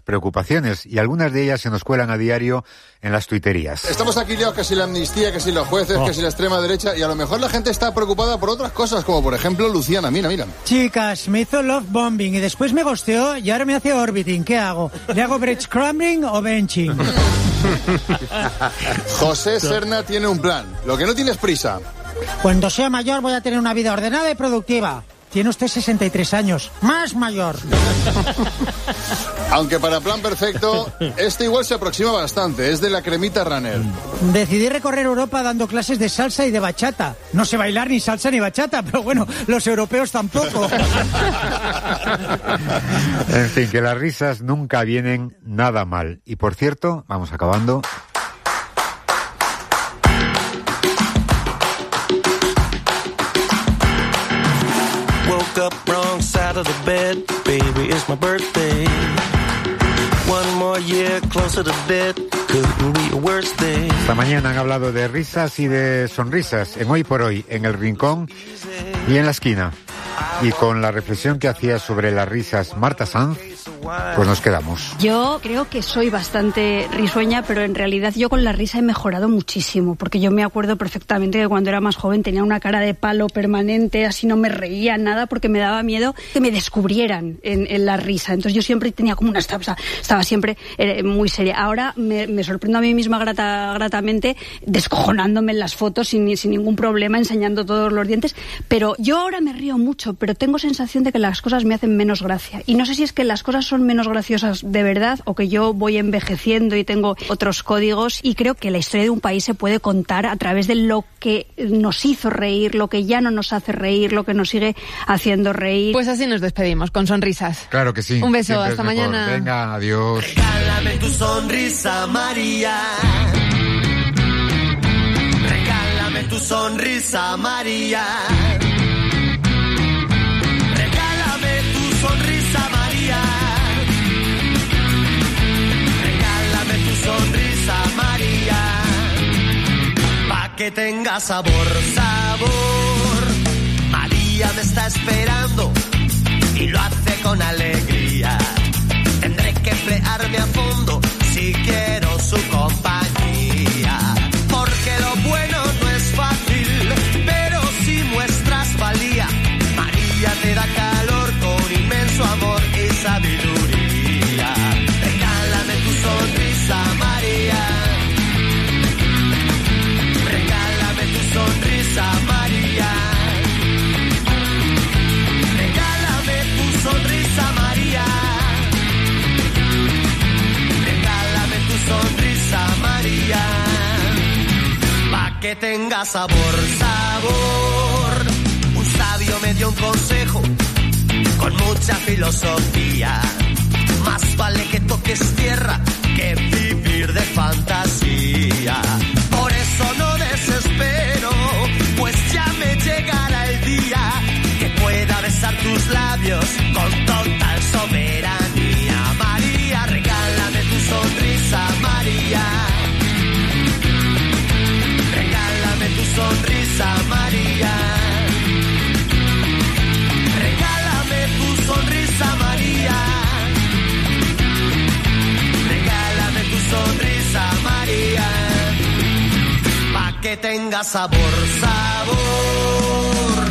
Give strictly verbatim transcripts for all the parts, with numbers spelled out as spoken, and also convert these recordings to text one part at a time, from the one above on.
preocupaciones, y algunas de ellas se nos cuelan a diario en las tuiterías. Estamos aquí liados, que si la amnistía, que si los jueces, oh. que si la extrema derecha, y a lo mejor la gente está preocupada por otras cosas, como por ejemplo Luciana, mira, mira. Chicas, me hizo love bombing y después me gosteó y ahora me hace orbiting. ¿Qué hago? ¿Le hago breadcrumbing o benching? José Serna tiene un plan. Lo que no tiene es prisa. Cuando sea mayor voy a tener una vida ordenada y productiva. Tiene usted sesenta y tres años, más mayor. Aunque para plan perfecto, este igual se aproxima bastante, es de la cremita runner. Decidí recorrer Europa dando clases de salsa y de bachata. No sé bailar ni salsa ni bachata, pero bueno, los europeos tampoco. En fin, que las risas nunca vienen nada mal. Y por cierto, vamos acabando... Up wrong side of the bed, baby, it's my birthday. One more year closer to death, couldn't be a worse day. Esta mañana han hablado de risas y de sonrisas en Hoy por Hoy, en El Rincón y en La Esquina. Y con la reflexión que hacía sobre las risas Marta Sanz, pues nos quedamos. Yo creo que soy bastante risueña, pero en realidad yo con la risa he mejorado muchísimo, porque yo me acuerdo perfectamente que cuando era más joven tenía una cara de palo permanente, así no me reía nada porque me daba miedo que me descubrieran en, en la risa. Entonces yo siempre tenía como una... Estaba, estaba siempre eh, muy seria. Ahora me, me sorprendo a mí misma grata, gratamente, descojonándome en las fotos sin, sin ningún problema, enseñando todos los dientes, pero yo ahora me río mucho, pero tengo sensación de que las cosas me hacen menos gracia. Y no sé si es que las cosas son menos graciosas de verdad o que yo voy envejeciendo y tengo otros códigos, y creo que la historia de un país se puede contar a través de lo que nos hizo reír, lo que ya no nos hace reír, lo que nos sigue haciendo reír. Pues así nos despedimos, con sonrisas. Claro que sí. Un beso, siempre hasta mañana. Venga, adiós. Regálame tu sonrisa, María. Regálame tu sonrisa, María. Sonrisa, María. Regálame tu sonrisa, María. Pa' que tenga sabor, sabor. María me está esperando y lo hace con alegría. Tendré que emplearme a fondo si quiero su compañía. Porque lo bueno no es fácil, pero si muestras valía, María te da calor con inmenso amor y sabiduría. Regálame tu sonrisa, María. Regálame tu sonrisa, María. Regálame tu sonrisa, María. Regálame tu sonrisa, María. Pa' que tenga sabor, sabor. Un sabio me dio un consejo con mucha filosofía. Más vale que toques tierra que vivir de fantasía. Por eso no desespero, pues ya me llegará el día que pueda besar tus labios con total soberanía. María, regálame tu sonrisa, María. Regálame tu sonrisa, María. Sonrisa, María. Regálame tu sonrisa, María. Pa' que tenga sabor, sabor.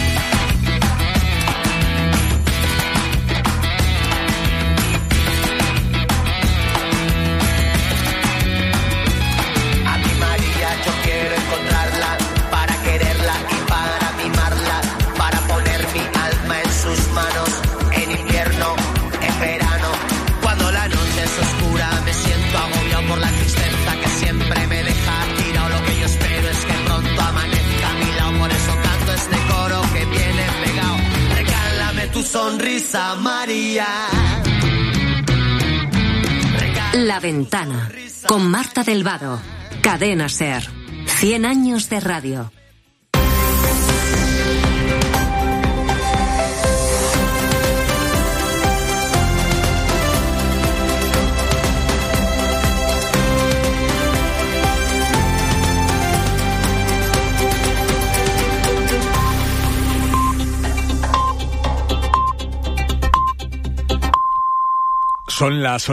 A mi María yo quiero encontrarla para quererla y para mimarla, para poner mi alma en sus manos. En invierno, en verano, cuando la noche es oscura, me siento agobiado por la tristeza que siempre me deja tirado. Lo que yo espero es que pronto amanezca a mi lado, por eso canto este coro que viene pegado. Regálame tu sonrisa, María. Regálame La Ventana, con Marta del Vado, Cadena SER, cien años de radio. Son las